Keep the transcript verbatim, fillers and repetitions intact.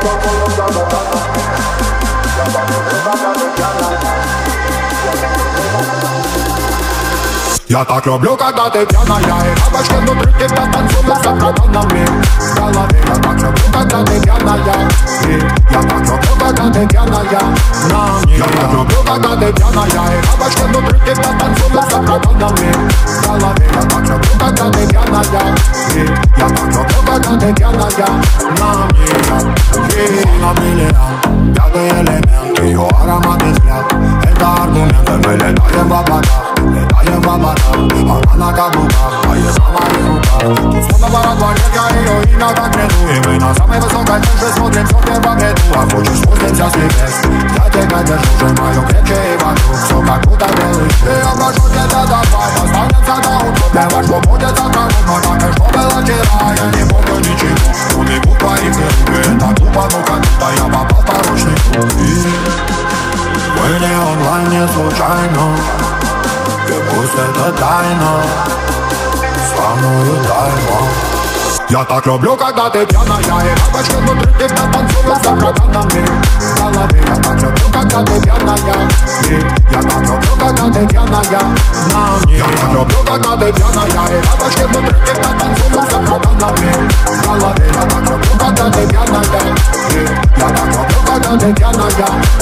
Я так люблю, когда ты пьяная, и бабочки внутри тебя танцуют за катанами в голове. Я так люблю, когда ты пьяная, и я так люблю, когда ты пьяная на мне. Я так люблю, когда ты пьяная, и бабочки внутри тебя танцуют за катанами в голове. Я так люблю, когда ты пьяная, и я так люблю, когда ты пьяная на мне. И на миллион, пятый элемент, ее аромат и взгляд, это аргументы. Мы летаем в облаках, летаем в облаках. Она на каблуках, а я на моих руках. Тут словно барабанит, я ее имя как мету. И мы на самой высокой крыше смотрим все в обеду. А хочешь спустимся с небес, я тебя держу, сжимаю крепче и вокруг все как будто белый. И я прошу тебя, давай, останемся до утра. Плевать, что будет завтра, но так и что было вчера. Я не помню ничего, убегу твоих рук. И это тупо, ну как будто я попал в порочный круг. Мы не онлайн, не случайно. И пусть это тайна, самую тайну. Я так люблю, когда ты пьяная, и бабочки внутри тебя танцуют за катанами в голове. Я так люблю, когда ты пьяная, и я так люблю, когда ты пьяная на мне. Я так люблю, когда ты пьяная, и бабочки внутри тебя танцуют за катанами в голове. Я так люблю, когда ты пьяная, и я так люблю, когда ты пьяная